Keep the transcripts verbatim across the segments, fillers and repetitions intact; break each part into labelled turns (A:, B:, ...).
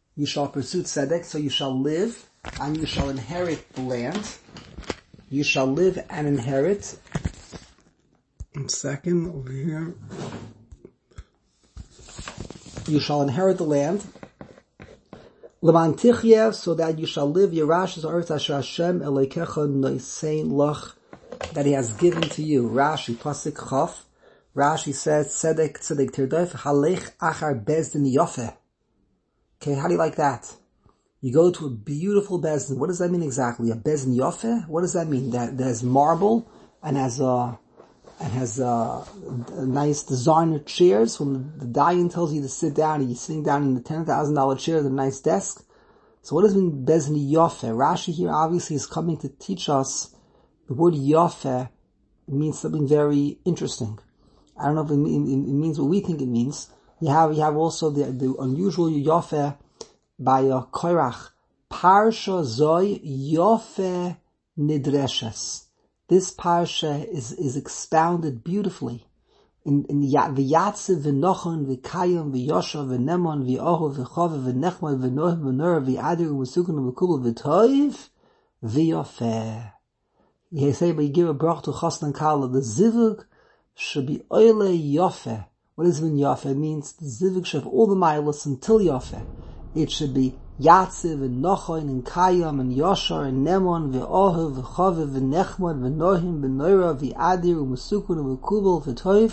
A: You shall pursue tzedek, so you shall live, and you shall inherit the land. You shall live and inherit. One second, over here. You shall inherit the land. L'man tichya, so that you shall live. Yerash is Eretz Asher Hashem Elokecha Noisein Lach, that He has given to you. Rashi, Pasuk Chaf. Rashi says, Tzedek, Tzedek Tirdof, Halech Achar Bezdin Yofeh. Okay, how do you like that? You go to a beautiful Bezdin. What does that mean exactly? A Bezdin Yofeh? What does that mean? That, that has marble and has a, and has a, a nice designer chairs. When the, the Dayan tells you to sit down, and you're sitting down in the ten thousand dollars chair with a nice desk. So what does it mean Bezdin Yofeh? Rashi here obviously is coming to teach us the word Yofeh means something very interesting. I don't know if it, it, it means what we think it means. You have, you have also the, the unusual Yofeh by uh, Korach. Parsha Zoi Yofeh Nidreshes. This parsha is, is expounded beautifully. In, in V'yatziv v'nochon v'kayim v'yosha v'nemon v'ohu v'chove v'nechmon v'noh v'nor v'adir v'sukun v'kubel v'toiv v'yofeh. You say, but you give a brach to Chasna and Kala. The zivug should be oile yofeh. What does it mean yofeh? It means the zivug should have all the milas until yofeh. It should be yatziv and nochoin and kayam and yoshar and nemon ve'ohev ve'chovev ve'nechmon ve'nohim ve'noira ve'adir u'musukun ve'kubel ve'toiv,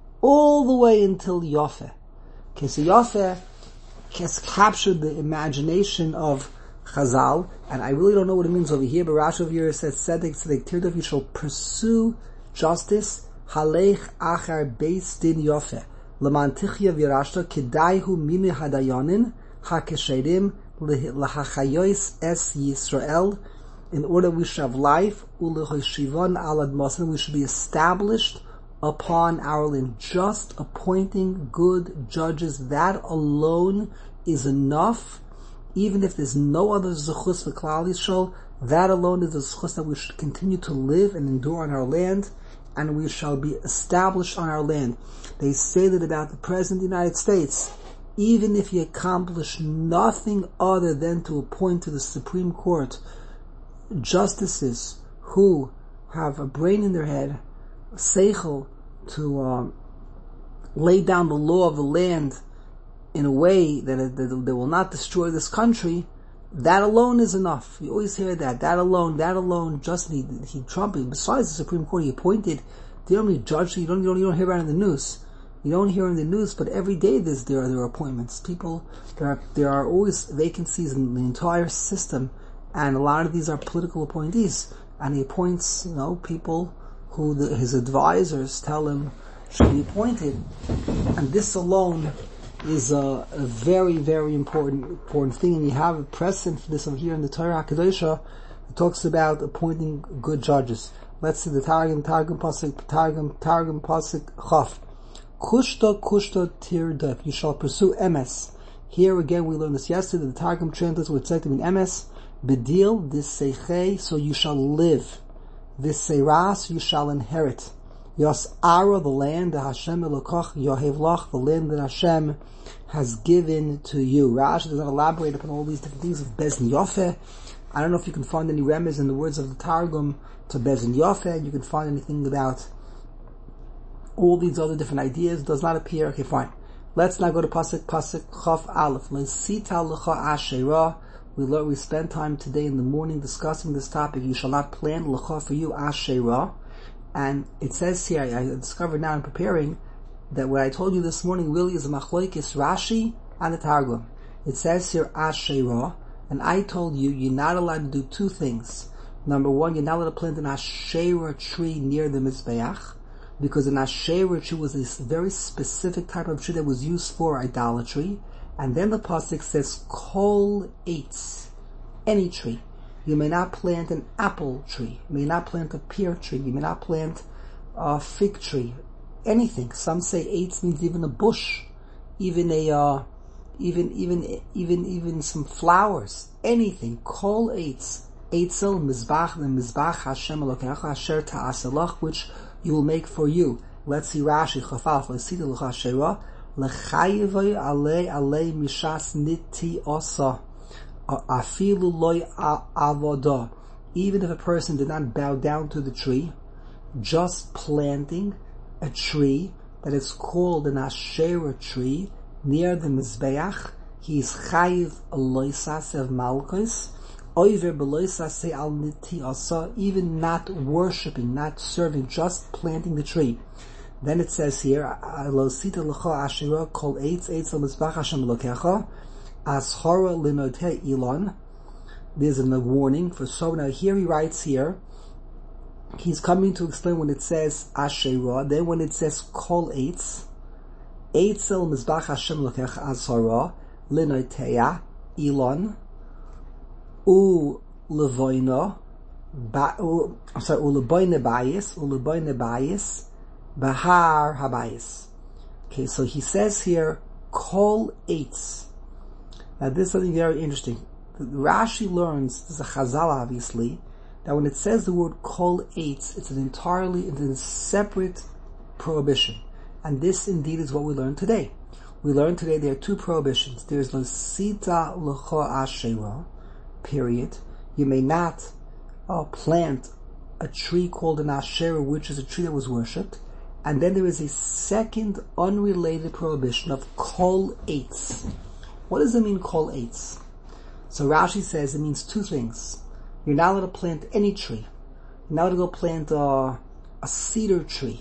A: all the way until yofeh. Okay, so yofeh has captured the imagination of Chazal, and I really don't know what it means over here, but Rashi over here says, Tzedek, Tzedek Tirdof, you shall pursue justice, Halech Achar Beis Din Yofeh, L'man Tichya V'yarashta, Kedaihu Mimi Hadayanin, HaKesherim, L'hachayois Es Yisrael, in order we should have life, U'lechoshivon Alad Mosin, we should be established upon our land. Just appointing good judges, that alone is enough. Even if there's no other zechus for Klal Yisrael, that alone is a zechus that we should continue to live and endure on our land, and we shall be established on our land. They say that about the President of the United States, even if he accomplished nothing other than to appoint to the Supreme Court justices who have a brain in their head, a seichel, to um, lay down the law of the land in a way that they will not destroy this country, that alone is enough. You always hear that. That alone, that alone, just he, he Trump, besides the Supreme Court he appointed, they don't really judge, you don't, you don't, you don't hear about it in the news. You don't hear in the news, but every day there's, there are, there are appointments. People, there are, there are always vacancies in the entire system, and a lot of these are political appointees. And he appoints, you know, people who the, his advisors tell him should be appointed. And this alone is a, a very, very important, important thing, and you have a precedent for this over here in the Torah HaKadosha. It talks about appointing good judges. Let's see the Targum, Targum Pasuk, Targum, Targum Pasuk Chaf. Kushta, Kushta Tirdof. You shall pursue emes. Here again, we learned this yesterday. The Targum translates what it's said to mean emes. Bedil, this seichei, so you shall live. This seiras, you shall inherit. Yos Ara, the land that Hashem Elokoch Yohevlach, the land that Hashem has given to you. Rashi does not elaborate upon all these different things of Bezdin Yofeh. I don't know if you can find any remez in the words of the Targum to Bezdin Yofeh. You can find anything about all these other different ideas. It does not appear. Okay, fine. Let's now go to Pasuk, Pasuk Chaf Aleph. Le'sita l'cha asherah. We learn, we spent time today in the morning discussing this topic. You shall not plant l'cha for you asherah. And it says here, I discovered now in preparing, that what I told you this morning really is a machloikis Rashi and the Targum. It says here Asherah, and I told you you're not allowed to do two things. Number one, you're not allowed to plant an Asherah tree near the Mizbeach, because an Asherah tree was a very specific type of tree that was used for idolatry. And then the pasuk says Kol Eitz, any tree. You may not plant an apple tree. You may not plant a pear tree. You may not plant a fig tree. Anything. Some say eitz means even a bush, even a, uh, even, even, even, even some flowers. Anything. Kol eitz. Eitzel mizbach, the mizbach Hashem Elokecha asher ta'aselach, which you will make for you. Let's see Rashi Chafal. Let's see the l'chashera. L'chayevay alei alei mishas niti osa. Afilu loy avodah. Even if a person did not bow down to the tree, just planting a tree that is called an Asherah tree near the Mizbeach, he is chayiv loisase of malchus, oiver beloisase al niti asa, even not worshipping, not serving, just planting the tree. Then it says here, lo sita l'cha Asherah kol eitz eitz al mizbach Hashem lokecha, ashara linote ilon. There's a warning for so. Now here he writes here, he's coming to explain when it says Asherah, then when it says kol eitz, eitz el mizbach Hashem lokecha ashara linotea ilon u levoino ba u I'm sorry u levoine bayis u levoine bayis bahar habayis. Okay, so he says here kol eitz. Now this is something very interesting. Rashi learns, this is a chazal obviously, that when it says the word kol eitz, it's an entirely, it's a separate prohibition. And this indeed is what we learn today. We learn today there are two prohibitions. There's lo sita l'cho asherah, period. You may not uh, plant a tree called an asherah, which is a tree that was worshipped. And then there is a second unrelated prohibition of kol eitz. What does it mean, kol eitz? So Rashi says it means two things. You're not allowed to plant any tree. You're not allowed to go plant uh, a cedar tree,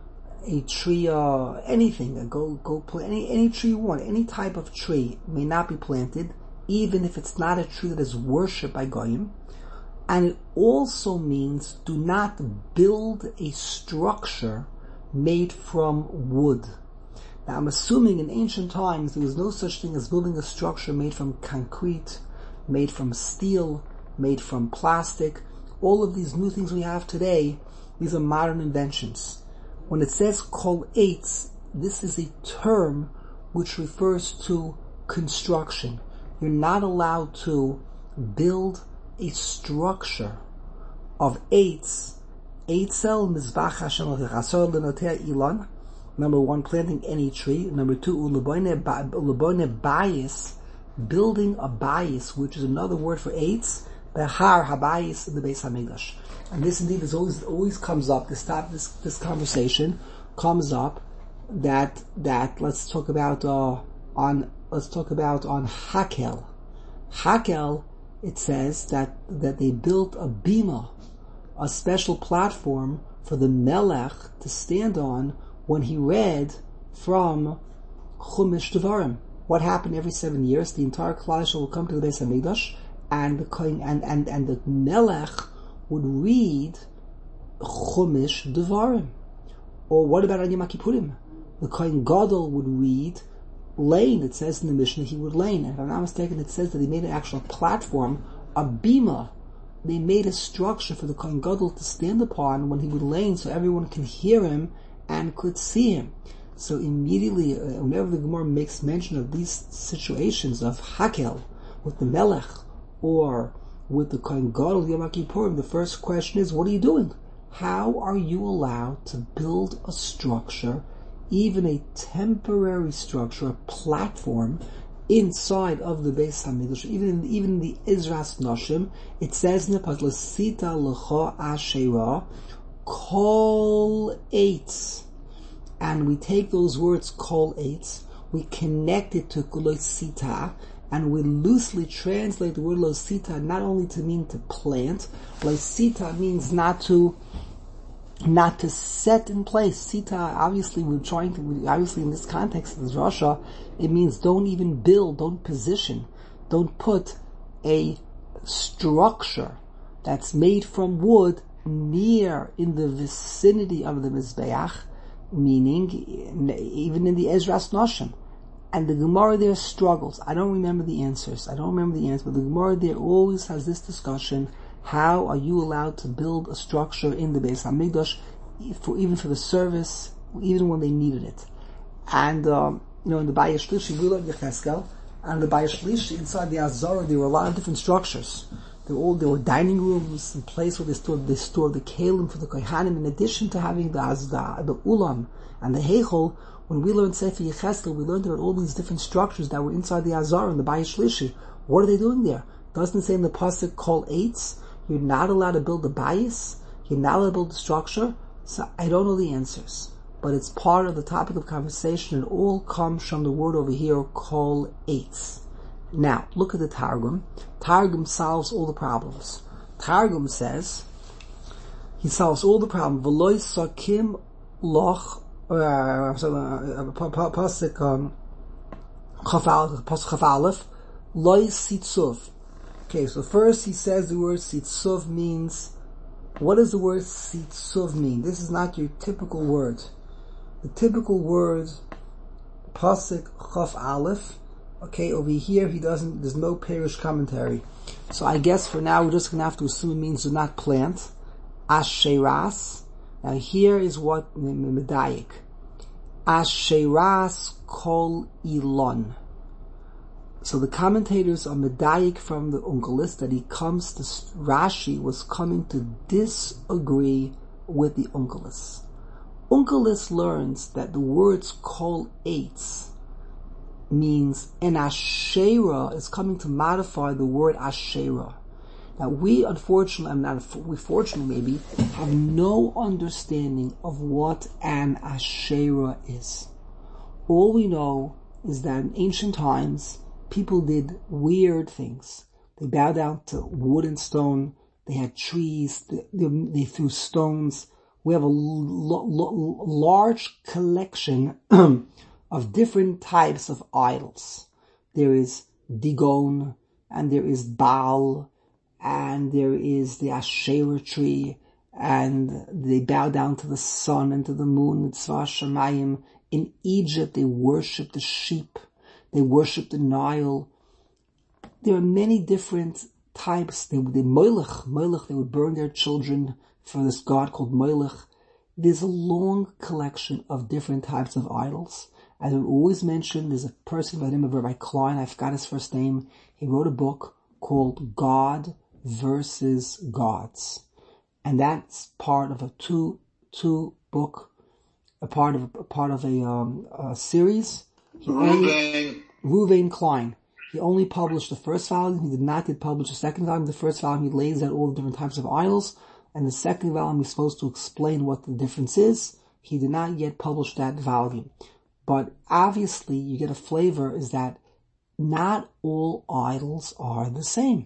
A: a tree, uh, anything. Go go plant any any tree you want. Any type of tree may not be planted, even if it's not a tree that is worshipped by Goyim. And it also means do not build a structure made from wood. Now I'm assuming in ancient times there was no such thing as building a structure made from concrete, made from steel, made from plastic. All of these new things we have today, these are modern inventions. When it says kol eitz, this is a term which refers to construction. You're not allowed to build a structure of eitz. Eitzel mizbach Hashem l'chasor l'notea ilan. Number one, planting any tree. Number two, uleboine bayis, building a bayis, which is another word for eitz, behar habayis in the Beis Hamikdash. And this indeed is always always comes up. This stop this this conversation comes up that that let's talk about uh, on let's talk about on Hakel. Hakel, it says that that they built a bima, a special platform for the Melech to stand on when he read from Chumash Devarim. What happened every seven years? The entire Klal Yisrael will come to the Beis Hamikdash, and the Kohen, and, and, and the Melech would read Chumash Devarim. Or what about on Yom Kippurim? The Kohen Gadol would read Lane. It says in the Mishnah he would lane. And if I'm not mistaken, it says that they made an actual platform, a bima. They made a structure for the Kohen Gadol to stand upon when he would lane, so everyone can hear him and could see him. So immediately, uh, whenever the Gemara makes mention of these situations of Hakel with the Melech or with the Kohen Gadol Yom Kippurim, the first question is, what are you doing? How are you allowed to build a structure, even a temporary structure, a platform, inside of the Beis Hamikdash? Even in, even in the Ezras Noshim, it says in the Pasuk, Sita l'cha Asherah, kol eitz. And we take those words kol eitz, we connect it to kulosita, and we loosely translate the word losita not only to mean to plant. Losita means not to not to set in place. Sita, obviously we're trying to, obviously in this context, in this Rasha, it means don't even build, don't position, don't put a structure that's made from wood near, in the vicinity of the Mizbeach, meaning even in the Ezras Noshim. And the Gemara there struggles. I don't remember the answers. I don't remember the answers, but the Gemara there always has this discussion: how are you allowed to build a structure in the Beis Hamikdash, for even for the service, even when they needed it? And um, you know, in the Bayis Shlishi, we learned Yecheskel, and the Bayis Shlishi inside the Azara, there were a lot of different structures. There were all there were dining rooms, and place where they stored they stored the kelim for the kohanim. In addition to having the the, the ulam and the heichol, When we learned Sefer Yecheskel, we learned about all these different structures that were inside the Azar and the Bayis Shlishi. What are they doing there? Doesn't it say in the pasuk Kol Eitz? You're not allowed to build a Bayis. You're not allowed to build a structure. So I don't know the answers, but it's part of the topic of conversation, and all comes from the word over here, Kol Eitz. Now, look at the Targum. Targum solves all the problems. Targum says, he solves all the problems. V'loi sakim loch, pasuk Chaf Aleph, loi sitzuv. Okay, so first he says the word sitzuv means, what does the word sitzuv mean? This is not your typical word. The typical word, pasuk Chaf Aleph, okay, over here he doesn't, there's no Perish commentary. So I guess for now we're just going to have to assume it means do not plant. Asheras. Now here is what medayik. Asheras kol ilon. So the commentators are medayik from the Onkelos that he comes to, Rashi was coming to disagree with the Onkelos. Onkelos learns that the words kol eitz means an Asherah is coming to modify the word Asherah. Now we unfortunately, I'm not, we fortunately maybe, have no understanding of what an Asherah is. All we know is that in ancient times, people did weird things. They bowed down to wood and stone, they had trees, they, they, they threw stones. We have a lo- lo- large collection of different types of idols. There is Dagon, and there is Baal, and there is the Asherah tree, and they bow down to the sun and to the moon, and Tzva Shamayim. In Egypt, they worship the sheep, they worship the Nile. There are many different types. They would, they Moilech, Moilech, they would burn their children for this god called Moilech. There's a long collection of different types of idols. As I always mention, there's a person by the name of Rabbi Klein, I forgot his first name. He wrote a book called God versus Gods. And that's part of a two, two book, a part of, a part of a, um, a series. Ruvain. Ruvain Klein. He only published the first volume. He did not yet publish the second volume. The first volume, he lays out all the different types of idols. And the second volume is supposed to explain what the difference is. He did not yet publish that volume. But obviously, you get a flavor is that not all idols are the same.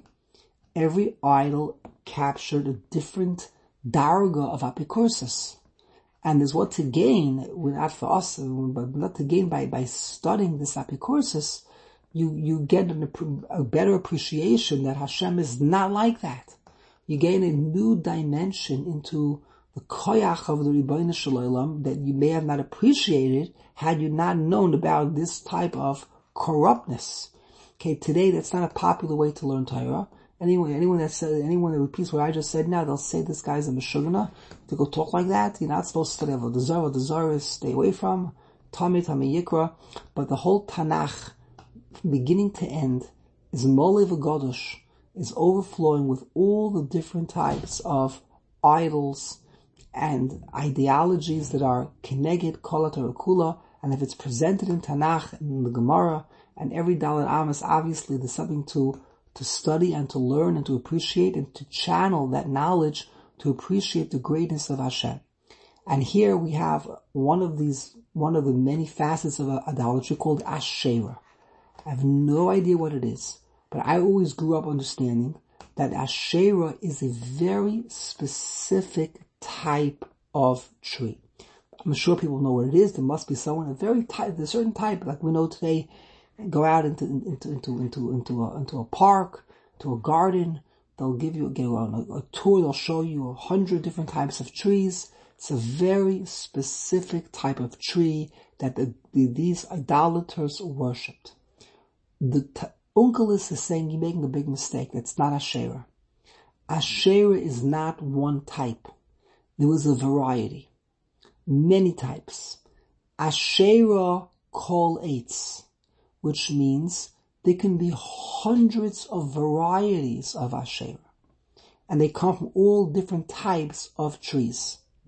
A: Every idol captured a different darga of apikursis. And there's what to gain, not for us, but not to gain by, by studying this apikursis. You, you get an, a better appreciation that Hashem is not like that. You gain a new dimension into the koyach of the Ribbono Shel Olam that you may have not appreciated had you not known about this type of corruptness. Okay, today that's not a popular way to learn Torah. Anyone, anyone that says, anyone that repeats what I just said now, they'll say this guy's a Meshugana. To go talk like that, you're not supposed to study Avodah Zarah. Avodah Zarah is stay away from. Tamid, Tamid Yikra. But the whole Tanakh, from beginning to end, is Molev V'Godosh, is overflowing with all the different types of idols and ideologies that are Keneged Kol HaTorah Kula, and if it's presented in Tanakh, in the Gemara, and every Dalet Amos, obviously there's something to, to study and to learn and to appreciate and to channel that knowledge to appreciate the greatness of Hashem. And here we have one of these, one of the many facets of idolatry called Asherah. I have no idea what it is, but I always grew up understanding that Asherah is a very specific type of tree. I'm sure people know what it is. There must be someone, a very type, a certain type, like we know today, go out into, into, into, into, into a, into a park, to a garden. They'll give you, get on a, a tour. They'll show you a hundred different types of trees. It's a very specific type of tree that the, the, these idolaters worshipped. The t- Onkelos is saying you're making a big mistake. That's not Asherah. Asherah is not one type. There was a variety. Many types. Asherah kol eitz, which means there can be hundreds of varieties of Asherah. And they come from all different types of trees.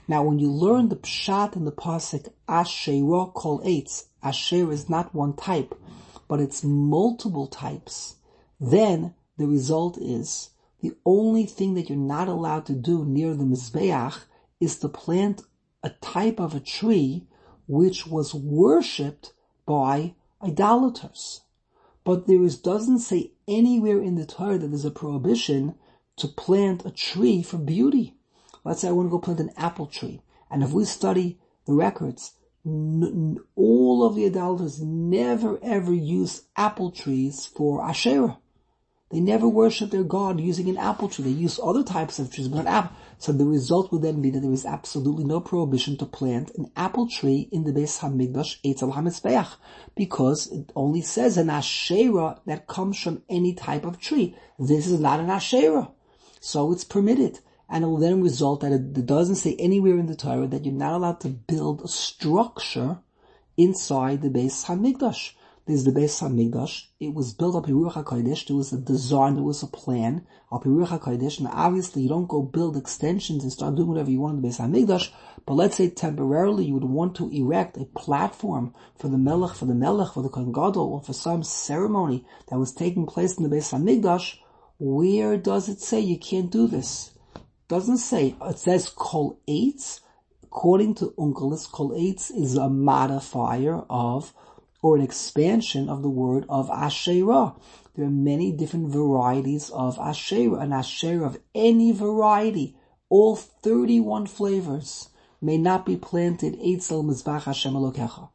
A: Now, when you learn the pshat in the pasuk Asherah kol eitz, Asher is not one type, but it's multiple types. Then the result is the only thing that you're not allowed to do near the mizbeach is to plant a type of a tree which was worshipped by idolaters. But there is doesn't say anywhere in the Torah that there's a prohibition to plant a tree for beauty. Let's say I want to go plant an apple tree. And if we study the records, n- n- all of the idolaters never ever used apple trees for Asherah. They never worship their God using an apple tree. They use other types of trees, but not apple. So the result would then be that there is absolutely no prohibition to plant an apple tree in the Beis Hamikdash Eitzel HaMizbeach, because it only says an Asherah that comes from any type of tree. This is not an Asherah. So it's permitted. And it will then result that it doesn't say anywhere in the Torah that you're not allowed to build a structure inside the Beis Hamikdash. There's the Beis Hamikdash. It was built up in Ruach HaKodesh. There was a design, there was a plan up in Ruach HaKodesh. And obviously you don't go build extensions and start doing whatever you want in the Beis Hamikdash. But let's say temporarily you would want to erect a platform for the Melech, for the Melech, for the Kohen Gadol, or for some ceremony that was taking place in the Beis Hamikdash. Where does it say you can't do this? Doesn't say. It says kol eitz. According to Onkelos, kol eitz is a modifier of, or an expansion of the word of Asherah. There are many different varieties of Asherah. An Asherah of any variety, all thirty-one flavors, may not be planted Eitzel Mizbach Hashem Elokecha.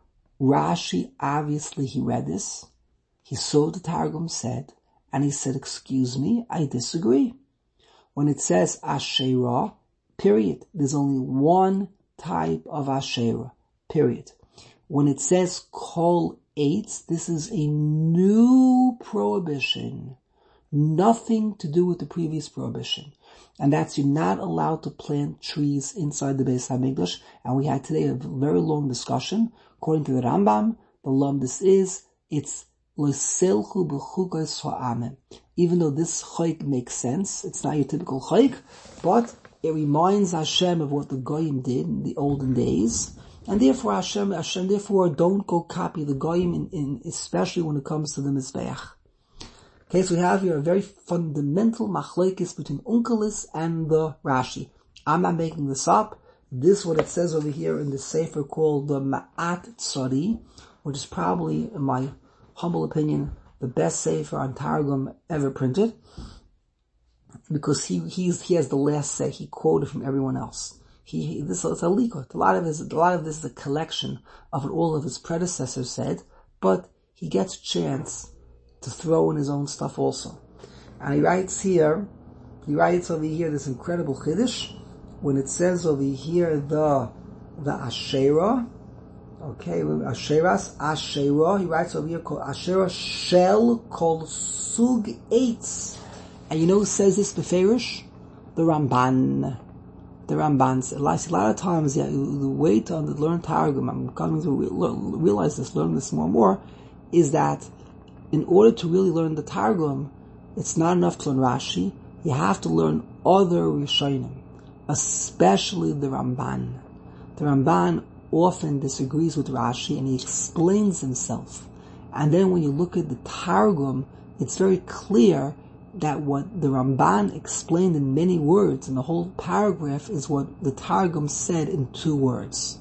A: Rashi, obviously he read this, he saw what the Targum said, and he said, excuse me, I disagree. When it says Asherah, period, there's only one type of Asherah, period. When it says kol eitz, this is a new prohibition. Nothing to do with the previous prohibition. And that's you're not allowed to plant trees inside the Beis HaMikdash. And we had today a very long discussion. According to the Rambam, the lumdus is, it's loselchu b'chukos ha'amim. Even though this chayk makes sense, it's not your typical chayk, but it reminds Hashem of what the Goyim did in the olden days. And therefore Hashem, Hashem, therefore don't go copy the Goyim, in, in, especially when it comes to the Mizbeach. Okay, so we have here a very fundamental machlekes between Onkelos and the Rashi. I'm not making this up. This is what it says over here in the sefer called the Ma'at Tzari, which is probably, in my humble opinion, the best sefer on Targum ever printed, because he he's, he has the last say. He quoted from everyone else. He, he this is a likut. A lot of this, a lot of this is a collection of what all of his predecessors said, but he gets a chance to throw in his own stuff also. And he writes here, he writes over here this incredible chiddush when it says over here the the Asherah. Okay, Asherahs, Asherah. He writes over here called Asherah Shel called Sug Eitz. And you know who says this beferish? The Ramban. The Ramban says, a lot of times, yeah, the way to learn Targum, I'm coming to realize this, learn this more and more, is that in order to really learn the Targum, it's not enough to learn Rashi. You have to learn other Rishonim, especially the Ramban. The Ramban often disagrees with Rashi and he explains himself. And then when you look at the Targum, it's very clear that what the Ramban explained in many words, and the whole paragraph is what the Targum said in two words.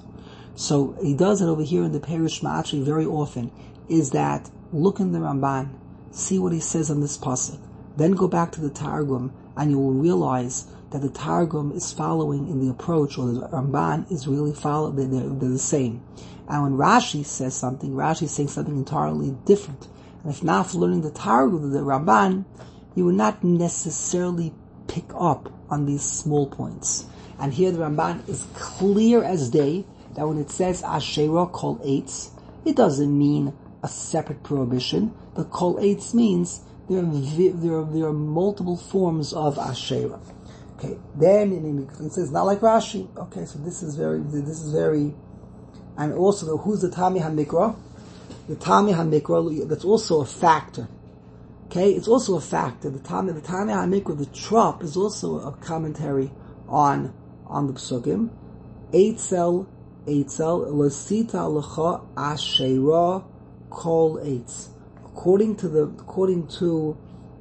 A: So he does it over here in the Perish Ma'atri very often, is that look in the Ramban, see what he says on this pasuk, then go back to the Targum, and you will realize that the Targum is following in the approach, or the Ramban is really following, they're, they're, they're the same. And when Rashi says something, Rashi is saying something entirely different. And if not for learning the Targum, the Ramban, you would not necessarily pick up on these small points. And here the Ramban is clear as day that when it says Asherah kol eitz, it doesn't mean a separate prohibition. The kol eitz means there are, there are, there are multiple forms of Asherah. Okay, then it says not like Rashi. Okay, so this is very, this is very, and also the, who's the Tami HaMikra? The Tami HaMikra, that's also a factor. Okay, it's also a factor. The Tami, the Tami HaMikra, the Trop, is also a commentary on on the Psukim. Eitzel, Eitzel, Lasita Lecha Ashera Kol Eitz. According to the, according to,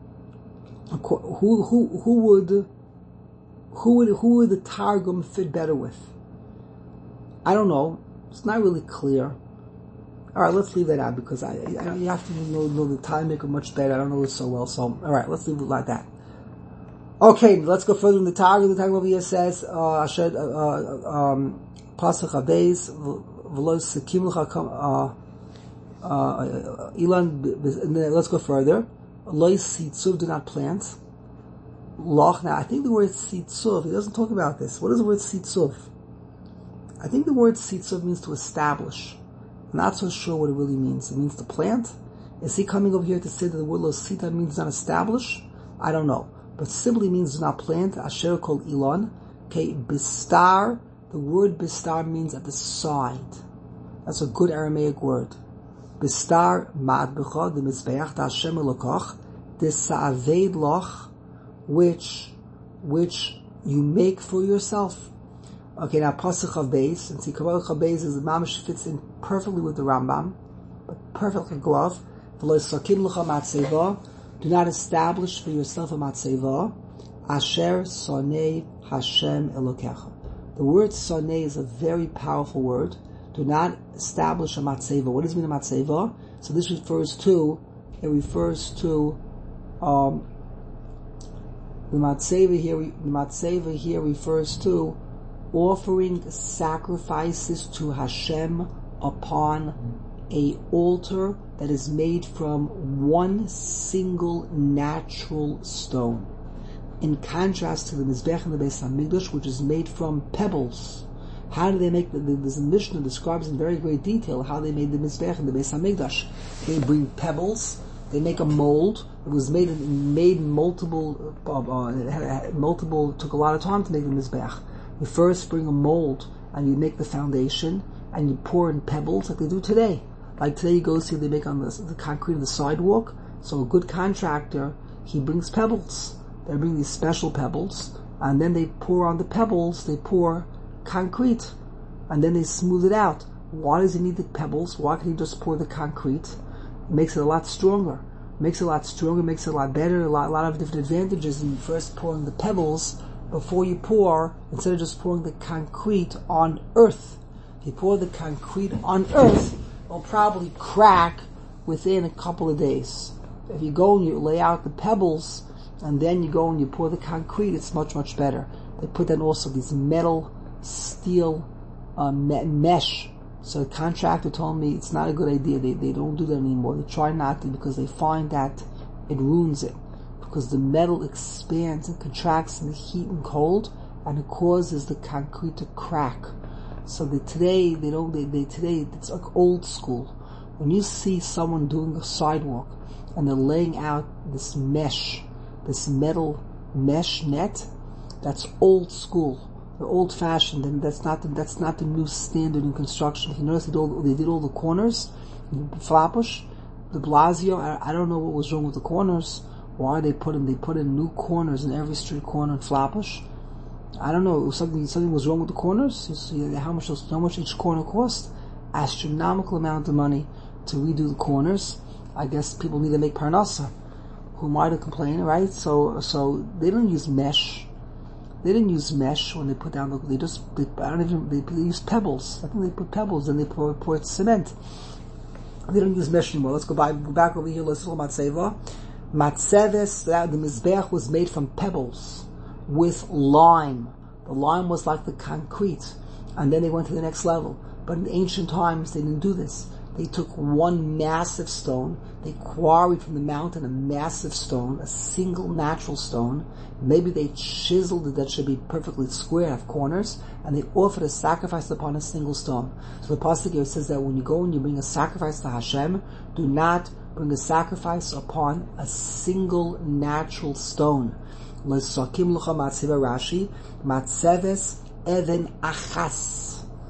A: who, who, who would, who would, who would the Targum fit better with? I don't know. It's not really clear. Alright, let's leave that out because I, I you have to know, know the time maker much better. I don't know it so well, so alright, let's leave it like that. Okay, let's go further in the Targum. The Targum over here says, uh, Asher, uh, um, Pasach HaBeis, V'lo Sekim L'cha, uh, uh, Ilan, let's go further. Lo Sitzuv, do not plant. Loch, now I think the word Sitzuv, he doesn't talk about this. What is the word Sitzuv? I think the word Sitzuv means to establish. I'm not so sure what it really means. It means to plant. Is he coming over here to say that the word Lo Sita means not establish? I don't know. But simply means do not plant. Asher called Elon. Okay, Bistar, the word Bistar means at the side. That's a good Aramaic word. Bistar Madbecha, the Mizbeach, the Hashem Elokach, the Sa'aved Loch, which, which you make for yourself. Okay, now Pasach HaBeis, and see, Kabbalah HaBeis is the mamash fits in perfectly with the Rambam, but perfect like a glove. Do not establish for yourself a matzeva. Asher sonei Hashem Elokecha. The word sonei is a very powerful word. Do not establish a matzeva. What does it mean a matzeva? So this refers to, it refers to, um, the matzeva here, the matzeva here refers to offering sacrifices to Hashem upon a altar that is made from one single natural stone. In contrast to the Mizbech and the Beis HaMikdash, which is made from pebbles. How do they make the, the, the Mishnah describes in very great detail how they made the Mizbech and the Beis HaMikdash. They bring pebbles, they make a mold. It was made in, made in multiple, uh, uh, it had, multiple, took a lot of time to make the Mizbech. You first bring a mold and you make the foundation and you pour in pebbles like they do today. Like today you go see they make on the, the concrete on the sidewalk. So a good contractor, he brings pebbles. They bring these special pebbles and then they pour on the pebbles, they pour concrete and then they smooth it out. Why does he need the pebbles? Why can't he just pour the concrete? It makes it a lot stronger. It makes it a lot stronger, makes it a lot better, a lot, a lot of different advantages in first pouring the pebbles before you pour, instead of just pouring the concrete on earth. If you pour the concrete on earth, it'll probably crack within a couple of days. If you go and you lay out the pebbles, and then you go and you pour the concrete, it's much, much better. They put then also these metal, steel, uh, me- mesh. So the contractor told me it's not a good idea. They, they don't do that anymore. They try not to because they find that it ruins it. Because the metal expands and contracts in the heat and cold, and it causes the concrete to crack. So that today, they don't, they, they, today, it's like old school. When you see someone doing a sidewalk, and they're laying out this mesh, this metal mesh net, that's old school. They're old fashioned, and that's not the, that's not the new standard in construction. If you notice, they did all, they did all the corners, Flatbush, de Blasio, I, I don't know what was wrong with the corners. Why they put in, they put in new corners in every street corner in Flatbush. I don't know, something, something was wrong with the corners. You see how much, how much each corner cost? Astronomical amount of money to redo the corners. I guess people need to make parnasa. Who am I to complain, right? So, so they don't use mesh. They didn't use mesh when they put down the, they just, they, I don't even, they, they use pebbles. I think they put pebbles and they pour, pour cement. They don't use mesh anymore. Let's go, by, go back over here, let's talk about Matzeva. Matzeves, the Mizbeach was made from pebbles with lime. The lime was like the concrete. And then they went to the next level. But in ancient times, they didn't do this. They took one massive stone, they quarried from the mountain a massive stone, a single natural stone. Maybe they chiseled it that should be perfectly square, have corners, and they offered a sacrifice upon a single stone. So the pasuk here says that when you go and you bring a sacrifice to Hashem, do not bring a sacrifice upon a single natural stone. L'sokim l'cha matzeva Rashi, matzeves even achas.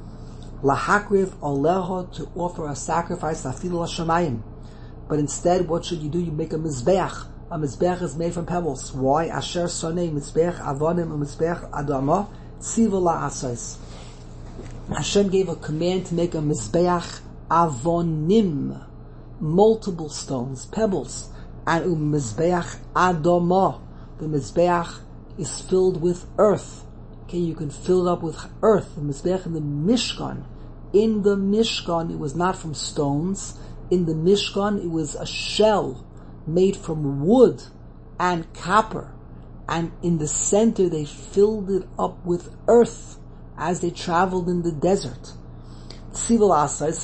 A: Lahakriv oleho, to offer a sacrifice afilu l'shamayim. But instead, what should you do? You make a mizbeach. A mizbeach is made from pebbles. Why? Asher sonei mizbeach avonim mizbeach adama tziva la'asais. Hashem gave a command to make a Mizbeach Avonim, multiple stones, pebbles, and a Mizbeach Adama. The Mizbeach is filled with earth. Okay, you can fill it up with earth. The Mizbeach in the Mishkan. In the Mishkan, it was not from stones. In the Mishkan, it was a shell made from wood and copper. And in the center, they filled it up with earth as they traveled in the desert. Tzivel Asais,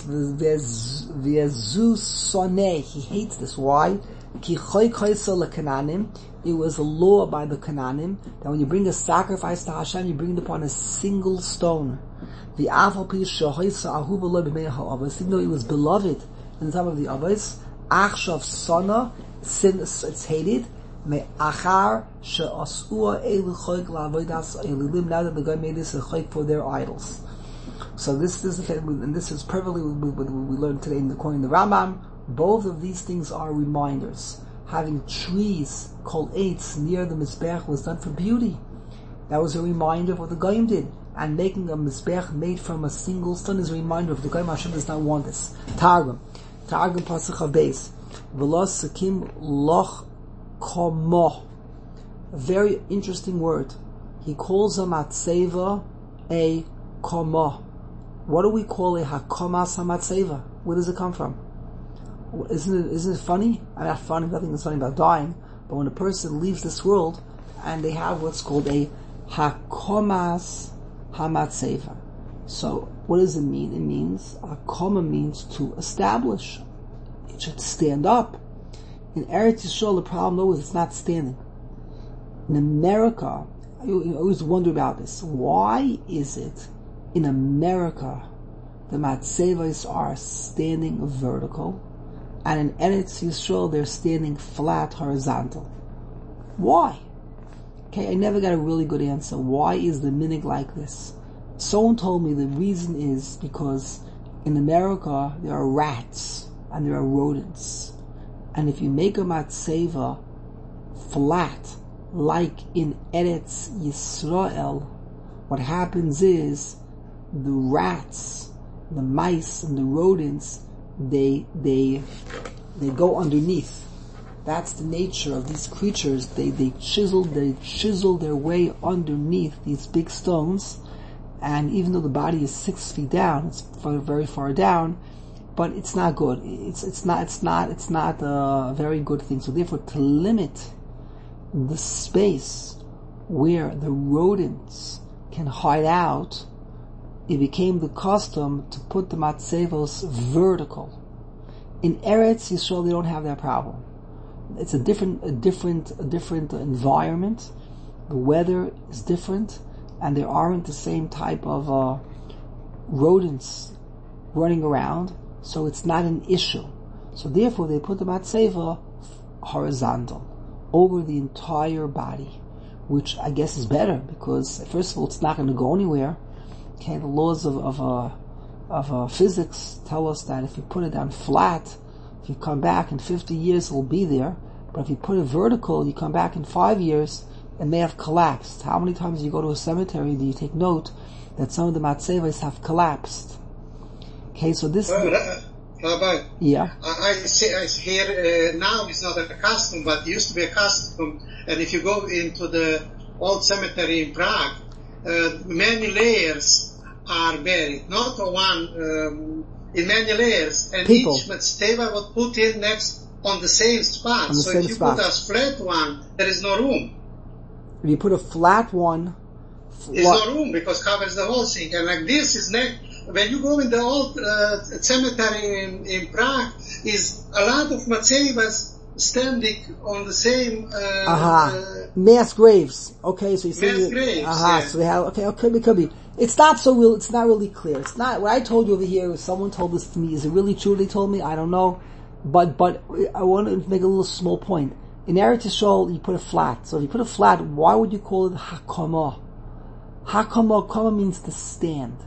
A: v'ezu soneh, he hates this. Why? Ki choy koysa lekananim. It was a law by the Canaanim that when you bring a sacrifice to Hashem, you bring it upon a single stone. The Afal Pi shehoysa ahuva lo b'mei ha'avos, even though it was beloved in the time of the Avos, achshav sana, sin, it's hated. Me'achar she'asua elu choyk la'avodas elilim. Now that the guy made this a choyk for their idols. So this, this is, and this is perfectly what we learned today in the according to the Rambam. Both of these things are reminders. Having trees, kol eitz, near the Mizbeach was done for beauty. That was a reminder of what the Goyim did. And making a Mizbeach made from a single stone is a reminder of the Goyim. Hashem does not want this. Targum. Targum Pasuk HaBeis. V'los sakim loch komo. A very interesting word. He calls a matzeva a komo. What do we call a hakomas hamatzeva? Where does it come from? Isn't it, isn't it funny? I'm not funny, nothing is funny about dying, but when a person leaves this world and they have what's called a hakomas hamatzeva. So, what does it mean? It means, hakoma means to establish. It should stand up. In Eretz Yisrael, the problem though is it's not standing. In America, I always wonder about this. Why is it in America the matzevos are standing vertical, and in Eretz Yisrael they're standing flat, horizontal? Why? Okay, I never got a really good answer. Why is the minig like this? Someone told me the reason is because in America there are rats and there are rodents. And if you make a matzeva flat, like in Eretz Yisrael, what happens is the rats, the mice, and the rodents, they they they go underneath. That's the nature of these creatures. They they chisel they chisel their way underneath these big stones, and even though the body is six feet down, it's far, very far down, but it's not good. It's it's not it's not it's not a very good thing. So therefore, to limit the space where the rodents can hide out, it became the custom to put the matzevos vertical. In Eretz Yisrael, they don't have that problem. It's a different, a different, a different environment. The weather is different, and there aren't the same type of uh, rodents running around, so it's not an issue. So therefore, they put the matzeva horizontal over the entire body, which I guess is better because first of all, it's not going to go anywhere. Okay, the laws of of, uh, of uh, physics tell us that if you put it down flat, if you come back in fifty years, it will be there. But if you put it vertical, you come back in five years, it may have collapsed. How many times you go to a cemetery do you take note that some of the matzevos have collapsed? Okay, so this...
B: Uh, Rabbi,
A: yeah.
B: I, I, see, I hear uh, now it's not a custom, but it used to be a custom. And if you go into the old cemetery in Prague, uh, many layers are buried, not one, um, in many layers, and People. each matzeva would put in next on the same spot.
A: The
B: so
A: same
B: if you
A: spot.
B: put a flat one, there is no room.
A: If you put a flat one,
B: there's no room because covers the whole thing. And like this is next. When you go in the old uh, cemetery in, in Prague, is a lot of matzevas standing on the same uh,
A: uh-huh.
B: uh,
A: mass graves. Okay, so you say
B: mass graves.
A: Uh-huh,
B: Yeah.
A: so they have okay, okay, it could be. It's not so real. It's not really clear. It's not what I told you over here. Someone told this to me. Is it really true? They told me. I don't know, but but I want to make a little small point. In Eretz Yisrael, you put a flat. So if you put a flat, why would you call it hakama? Hakama, kama means to stand.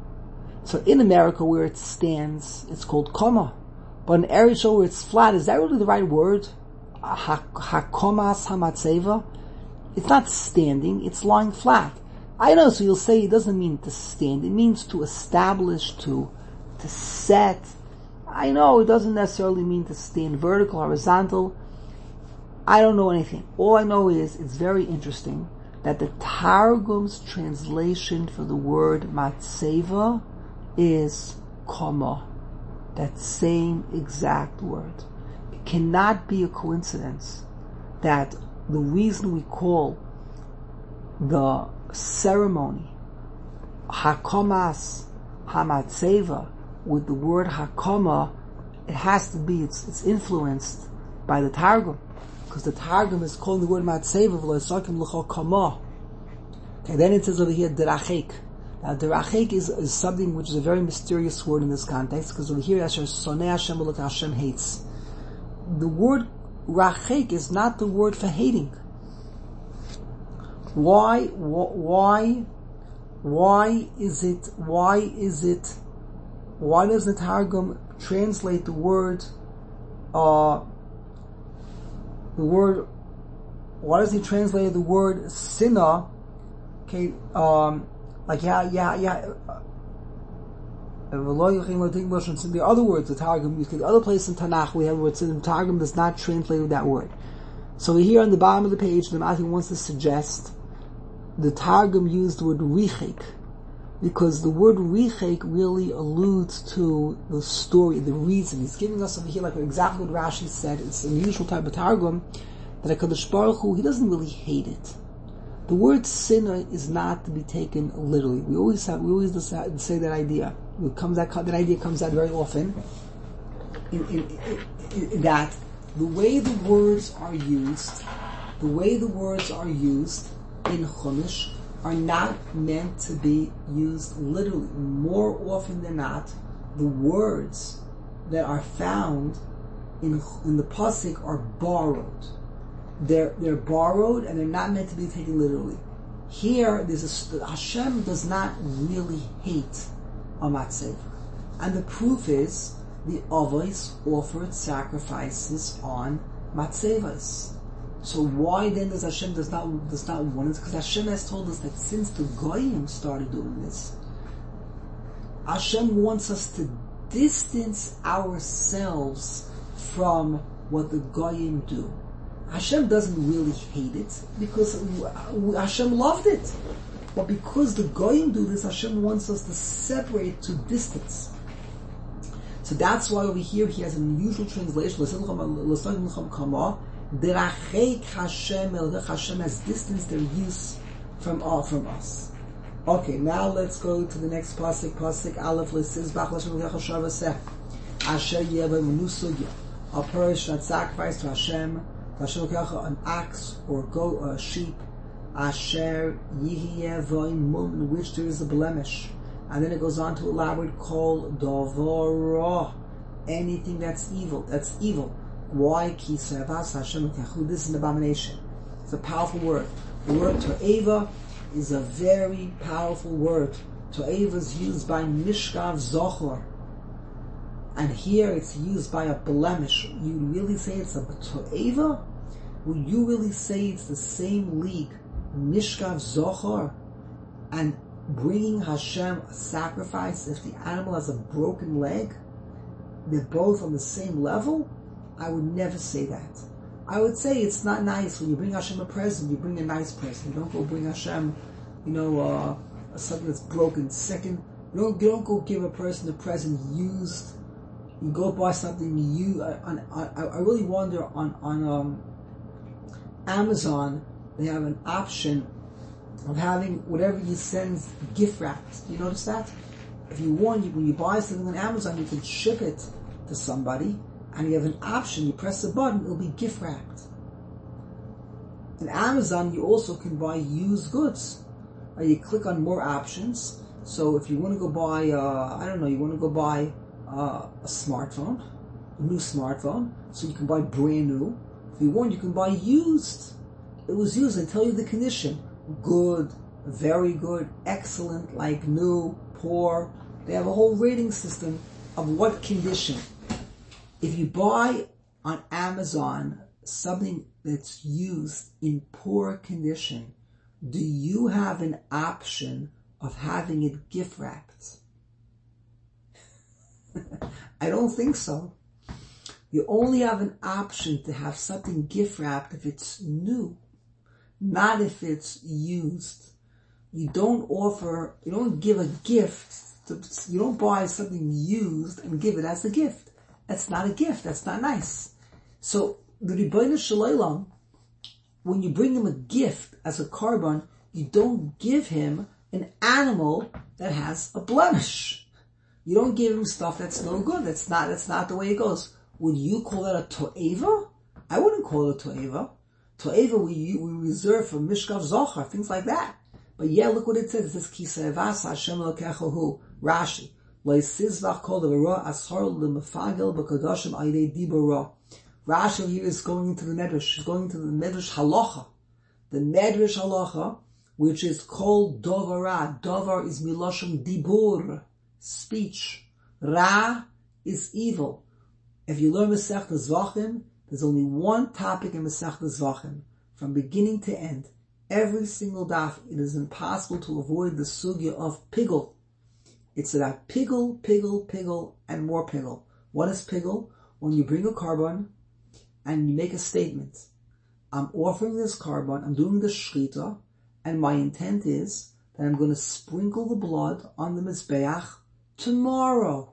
A: So in America, where it stands, it's called koma. But in Eretz Yisrael, where it's flat, is that really the right word? Hakomas hamatzeva? It's not standing, it's lying flat. I know, so you'll say it doesn't mean to stand. It means to establish, to, to set. I know it doesn't necessarily mean to stand vertical, horizontal. I don't know anything. All I know is, it's very interesting that the Targum's translation for the word matseva is kama. That same exact word. It cannot be a coincidence that the reason we call the ceremony Hakamas Hamatseva with the word Hakama, it has to be, it's, it's influenced by the Targum. Because the Targum is calling the word Matseva v'loisakim l'chol Kama. Okay, then it says over here Derachek. Now Derachek is, is something which is a very mysterious word in this context, because over here Asher Sonei Hashem v'lo Hashem hates. The word Rachek is not the word for hating. Why, why, why is it, why is it, why does the Targum translate the word, uh, the word, why does he translate the word sinah? Okay, um, like, yeah, yeah, yeah, the other words, the Targum, the other place in Tanakh, we have words, the Targum does not translate that word. So here on the bottom of the page, the Matthew wants to suggest the Targum used the word richek, because the word richek really alludes to the story, the reason. He's giving us over here, like exactly what Rashi said. It's an unusual type of Targum, that HaKadosh Baruch Hu, he doesn't really hate it. The word sinner is not to be taken literally. We always have, we always say that idea. It comes that, that idea comes out very often, in, in, in, in that the way the words are used, the way the words are used in Chumash are not meant to be used literally. More often than not, the words that are found in in the pasuk are borrowed. They're they're borrowed and they're not meant to be taken literally. Here, there's a, Hashem does not really hate a matzeva, and the proof is the Avos offered sacrifices on matzevas. So why then does Hashem does not does not want it? Because Hashem has told us that since the Goyim started doing this, Hashem wants us to distance ourselves from what the Goyim do. Hashem doesn't really hate it because Hashem loved it, but because the Goyim do this, Hashem wants us to separate, to distance. So that's why over here he has an unusual translation. Derachek Hashem, Hashem has distanced their use from all from us. Okay, now let's go to the next pasuk. Pasuk Aleph L'Sizbach L'Shem L'Kecha Shavaseh Asher Yeva Menusugya. A parish that sacrificed to Hashem, Hashem L'Kecha an ox or goat or a sheep. Asher Yihiyeh Voin Mum, in which there is a blemish. And then it goes on to elaborate, Kol Dovora, anything that's evil, that's evil. Why? Ki Sevas Hashem L'Kecha. This is an abomination. It's a powerful word. The word To'eva is a very powerful word. To'eva is used by Mishkav Zochor. And here it's used by a blemish. You really say it's a To'eva? Would you really say it's the same league, Mishkav Zochor, and bringing Hashem a sacrifice if the animal has a broken leg? They're both on the same level? I would never say that. I would say it's not nice when you bring Hashem a present, you bring a nice present. You don't go bring Hashem, you know, uh, something that's broken. Second, you don't, you don't go give a person a present used. You go buy something you. I, I, I really wonder on on um, Amazon, they have an option of having whatever you send gift wrapped. You notice that? If you want, when you buy something on Amazon, you can ship it to somebody. And you have an option, you press a button, it'll be gift wrapped. In Amazon, you also can buy used goods. Uh, you click on more options. So if you want to go buy, uh, I don't know, you want to go buy uh, a smartphone, a new smartphone, so you can buy brand new. If you want, you can buy used. It was used, they tell you the condition. Good, very good, excellent, like new, poor. They have a whole rating system of what condition. If you buy on Amazon something that's used in poor condition, do you have an option of having it gift wrapped? I don't think so. You only have an option to have something gift wrapped if it's new, not if it's used. You don't offer, you don't give a gift, to, you don't buy something used and give it as a gift. That's not a gift, that's not nice. So, the Ribbono Shel Olam, when you bring him a gift as a korban, you don't give him an animal that has a blemish. You don't give him stuff that's no good. That's not, that's not the way it goes. Would you call that a to'eva? I wouldn't call it a to'eva. To'eva we, we reserve for Mishkav Zohar, things like that. But yeah, look what it says. It says, Ki se'evas Hashem Elokecha hu, Rashi. Lo yisizvach kol devaro asar lemefagel b'kadoshim ayidei dibaro. Rashi here is going into the Medrash. He's going to the Medrash Halacha. The Medrash Halacha, which is called Dovara. Dovar is Miloshim Dibur, speech. Ra is evil. If you learn Masechta Zvachim, there's only one topic in Masechta Zvachim, from beginning to end. Every single daf, it is impossible to avoid the sugya of pigul. It's about pigul, pigul, pigul, and more pigul. What is pigul? When you bring a korban, and you make a statement. I'm offering this korban, I'm doing the shchita, and my intent is that I'm going to sprinkle the blood on the mizbeach tomorrow.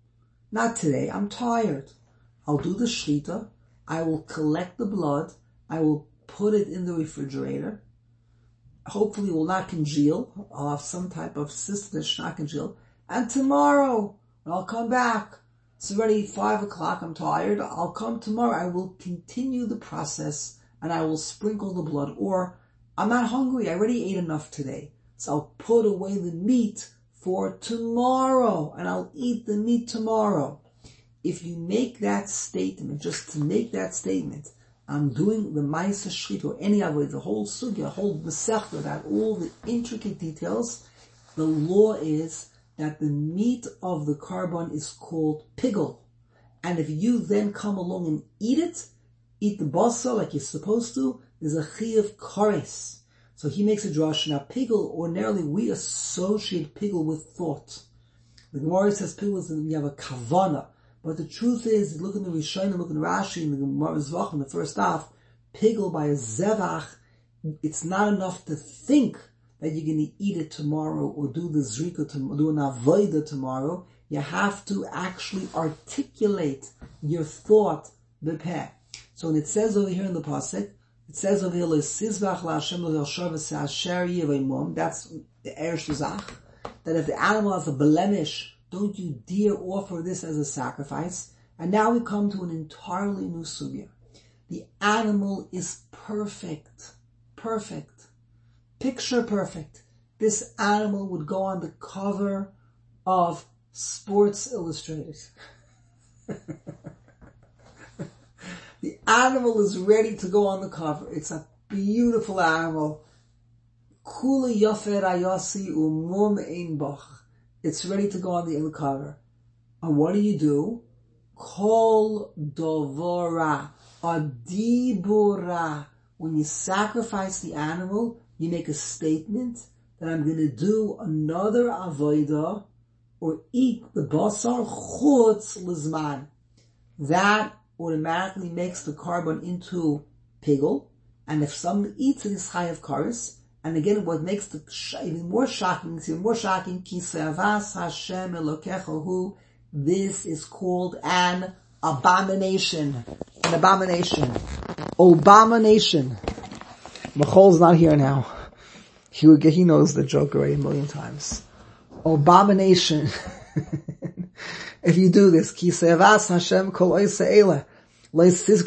A: Not today, I'm tired. I'll do the shchita, I will collect the blood, I will put it in the refrigerator. Hopefully it will not congeal. I'll have some type of system that should not congeal. And tomorrow, when I'll come back, it's already five o'clock, I'm tired, I'll come tomorrow, I will continue the process and I will sprinkle the blood. Or, I'm not hungry, I already ate enough today, so I'll put away the meat for tomorrow and I'll eat the meat tomorrow. If you make that statement, just to make that statement, I'm doing the Ma'aseh Shchita or any other way, the whole sugya, the whole Masechta, that all the intricate details, the law is that the meat of the korban is called pigul. And if you then come along and eat it, eat the basar like you're supposed to, there's a chiyuv kares. So he makes a drash. Now pigul, ordinarily we associate pigul with thought. The Gemara says pigul is when you have a kavana. But the truth is, look in the Rishonim, look in Rashi, in the Gemara Zvach, in the first half, pigul by a zevach, it's not enough to think that you're going to eat it tomorrow or do the zrika, to, do an avodah tomorrow. You have to actually articulate your thought b'peh. So when it says over here in the pasuk, it says over here, "L'sizbach la'Hashem l'Yosher v'se'asher yevimum." That's the Eresh Zach. That if the animal has a blemish, don't you dare offer this as a sacrifice. And now we come to an entirely new sugya. The animal is perfect, perfect. Picture perfect. This animal would go on the cover of Sports Illustrated. The animal is ready to go on the cover. It's a beautiful animal. Kula yofer ayasi umum ein bach. It's ready to go on the cover. And what do you do? Kol dovora, adibura. When you sacrifice the animal, you make a statement that I'm going to do another avodah or eat the basar chutz lizman. That automatically makes the korban into pigul, and if someone eats it, it's chayav kares. And again, what makes the even more shocking, it's even more shocking, ki se'avas Hashem Elokecha hu, this is called an abomination. An abomination. Abomination. Machol's not here now. He would get, he knows the joke already a million times. Abomination. If you do this, ki se'avas Hashem kol oisa eila. By the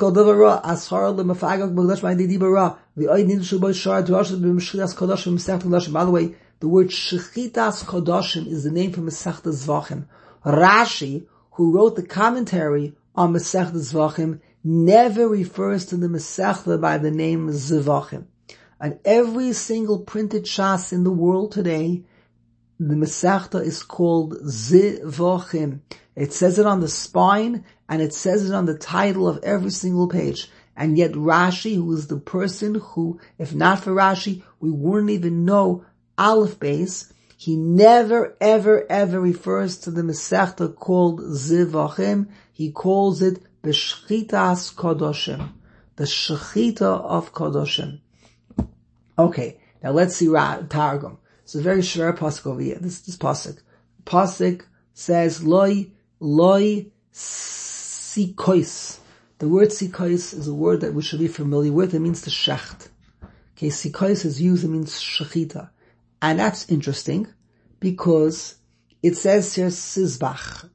A: way, the word Shechitas Kodashim is the name for Masechta Zvachim. Rashi, who wrote the commentary on Masechta Zvachim, never refers to the Masechta by the name Zvachim. And every single printed shas in the world today, the Masechta is called Zvachim. It says it on the spine, and it says it on the title of every single page. And yet Rashi, who is the person who, if not for Rashi, we wouldn't even know Aleph Beis, he never, ever, ever refers to the Masechta called Zivachim. He calls it B'Shchitas Kodoshim, the Shechita of Kodoshim. Okay, now let's see Ra- Targum. It's a very shver pasuk over here. This this pasuk. Pasuk says Loi Loi Sikois. The word Sikois is a word that we should be familiar with. It means to shecht. Okay, Sikois is used, it means Shechita. And that's interesting because it says here Sizbach.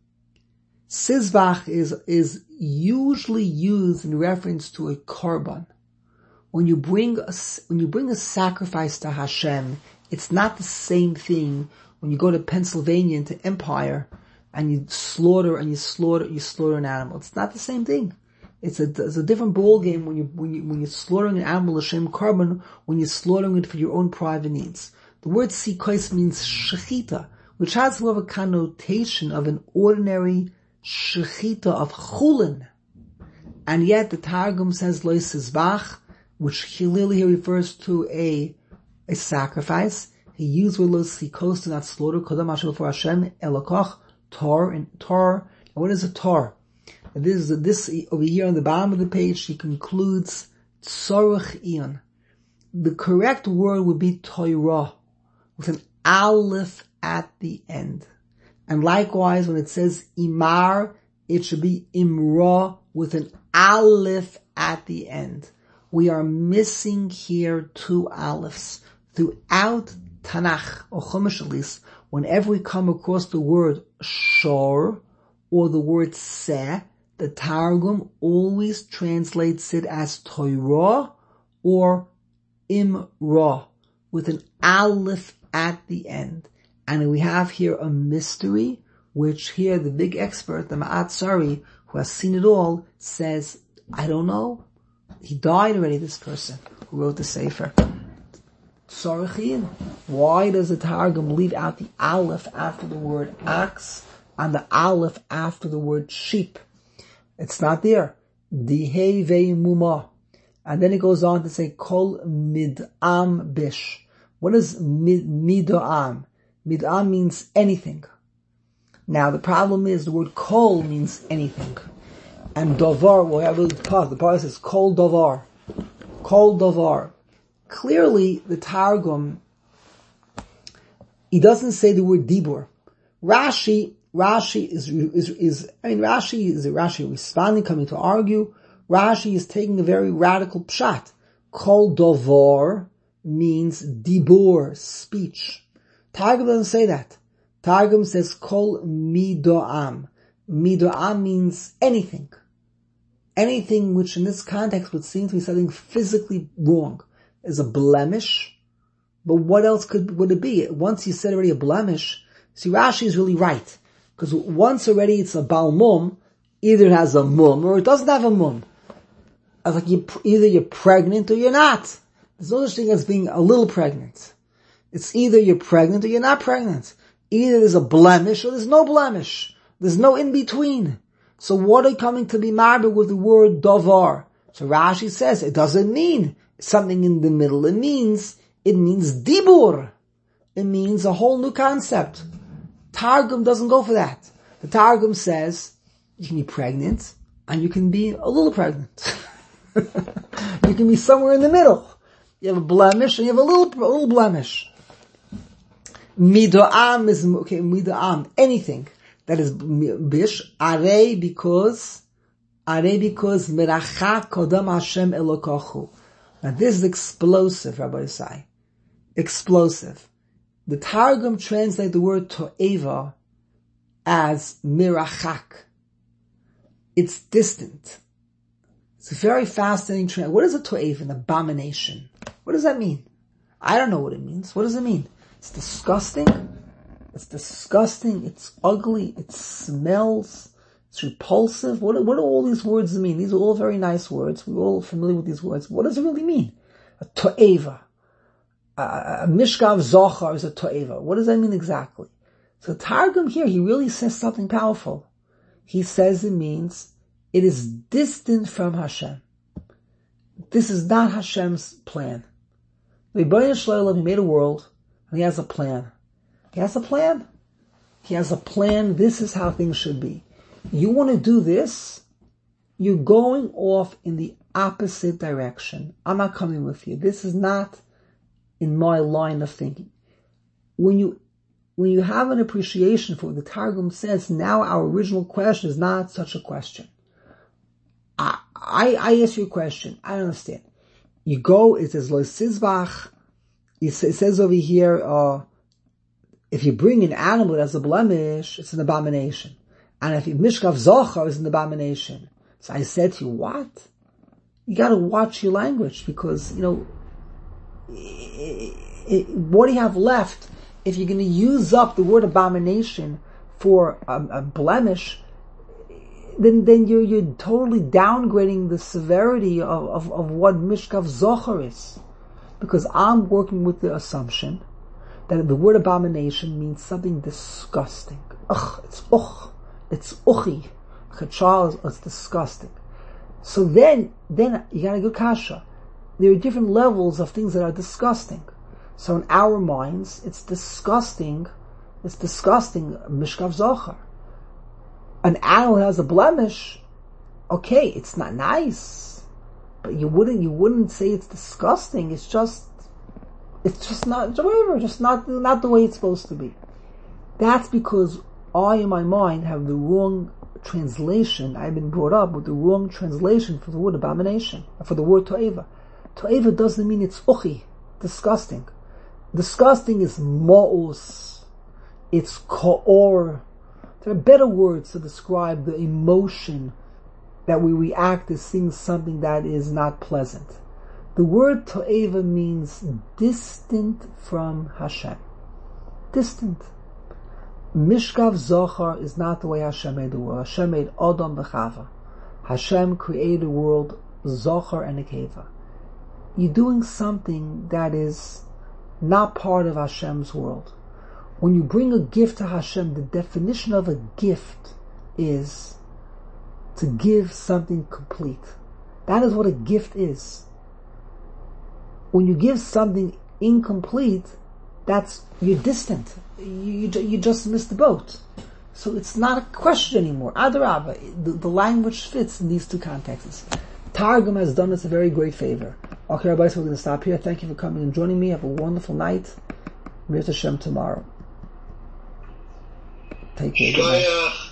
A: Sizbach is, is usually used in reference to a korban. When you bring a, when you bring a sacrifice to Hashem, it's not the same thing when you go to Pennsylvania into Empire and you slaughter and you slaughter, you slaughter an animal. It's not the same thing. It's a, it's a different ball game when you, when you, when you're slaughtering an animal, Hashem korban, when you're slaughtering it for your own private needs. The word Sikois means Shechita, which has more of a connotation of an ordinary Shechita of Chulin. And yet the Targum says Lo Sizbach, which clearly he refers to a, a sacrifice. He used with Lo Sikos to not slaughter, Kodam Hashem for Hashem, Elokoch, Tor, and Tor. And what is a Tor? And this is, this, over here on the bottom of the page, he concludes Tzorach Ion. The correct word would be Torah, with an aleph at the end. And likewise, when it says imar, it should be imra with an aleph at the end. We are missing here two alephs. Throughout Tanakh, or Chumash at least, whenever we come across the word shor, or the word seh, the Targum always translates it as Torah, or imra, with an aleph at the end. And we have here a mystery, which here the big expert, the Ma'at Sari, who has seen it all, says, I don't know. He died already, this person who wrote the Sefer. Tzorachin. Why does the Targum leave out the aleph after the word ox and the aleph after the word sheep? It's not there. Dihei ve'imuma. And then it goes on to say, Kol mid'am bish. What is mid, mid'am? Mid'am means anything. Now the problem is the word kol means anything. And davar, well, we have the part. The part says kol davar. Kol davar. Clearly, the Targum, he doesn't say the word dibur. Rashi, Rashi is, is, is, I mean, Rashi is a Rashi responding, coming to argue. Rashi is taking a very radical pshat. Kol davar means dibur, speech. Targum doesn't say that. Targum says kol midoam. Midoam means anything. Anything which in this context would seem to be something physically wrong. Is a blemish. But what else could, would it be? Once you said already a blemish, see Rashi is really right. Because once already it's a bal mum, either it has a mum or it doesn't have a mum. It's like you, either you're pregnant or you're not. There's no such thing as being a little pregnant. It's either you're pregnant or you're not pregnant. Either there's a blemish or there's no blemish. There's no in between. So what are you coming to be married with the word davar? So Rashi says it doesn't mean something in the middle. It means, it means dibur. It means a whole new concept. Targum doesn't go for that. The Targum says you can be pregnant and you can be a little pregnant. You can be somewhere in the middle. You have a blemish and you have a little, a little blemish. Midoam is, okay, midoam, anything that is bish, are because, are because merachak kodam Hashem elokachu. Now this is explosive, Rabbi Yisai. Explosive. The Targum translates the word to'eva as mirachak. It's distant. It's a very fascinating translation. What is a to'eva? An abomination. What does that mean? I don't know what it means. What does it mean? It's disgusting. It's disgusting. It's ugly. It smells. It's repulsive. What, what do all these words mean? These are all very nice words. We're all familiar with these words. What does it really mean? A to'eva. A, a mishkav zochar is a to'eva. What does that mean exactly? So Targum here, he really says something powerful. He says it means it is distant from Hashem. This is not Hashem's plan. The Rebbeinu Shalom made a world, and He has a plan. He has a plan. He has a plan. This is how things should be. You want to do this, you're going off in the opposite direction. I'm not coming with you. This is not in my line of thinking. When you when you have an appreciation for what the Targum says, now our original question is not such a question. I I, I ask you a question. I don't understand. You go, it says Lo Sizbach. It says over here, uh, if you bring an animal that has a blemish, it's an abomination. And if you Mishkav Zochar, it's an abomination. So I said to you, what? You gotta watch your language, because, you know, it, it, what do you have left if you're gonna use up the word abomination for a, a blemish? Then, then you're, you're totally downgrading the severity of, of, of what Mishkav Zochar is. Because I'm working with the assumption that the word abomination means something disgusting. Ugh, it's ugh. It's uchi. Like a child, it's disgusting. So then, then you gotta go kasha. There are different levels of things that are disgusting. So in our minds, it's disgusting, it's disgusting, Mishkav Zochar. An animal has a blemish, okay, it's not nice, but you wouldn't, you wouldn't say it's disgusting, it's just, it's just not, whatever, just not, not the way it's supposed to be. That's because I, in my mind, have the wrong translation. I've been brought up with the wrong translation for the word abomination, for the word to'eva. To'eva doesn't mean it's uchi, disgusting. Disgusting is ma'us, it's ka'or. There are better words to describe the emotion that we react to seeing something that is not pleasant. The word to'eva means distant from Hashem. Distant. Mishkav Zochar is not the way Hashem made the world. Hashem made Adam v'Chava. Hashem created a world, Zochar and Nekeva. You're doing something that is not part of Hashem's world. When you bring a gift to Hashem, the definition of a gift is to give something complete. That is what a gift is. When you give something incomplete, that's, you're distant. You, you, you just missed the boat. So it's not a question anymore. Adarabba, the, the language fits in these two contexts. Targum has done us a very great favor. Okay, everybody, so we're going to stop here. Thank you for coming and joining me. Have a wonderful night. Mir Hashem tomorrow. Take care.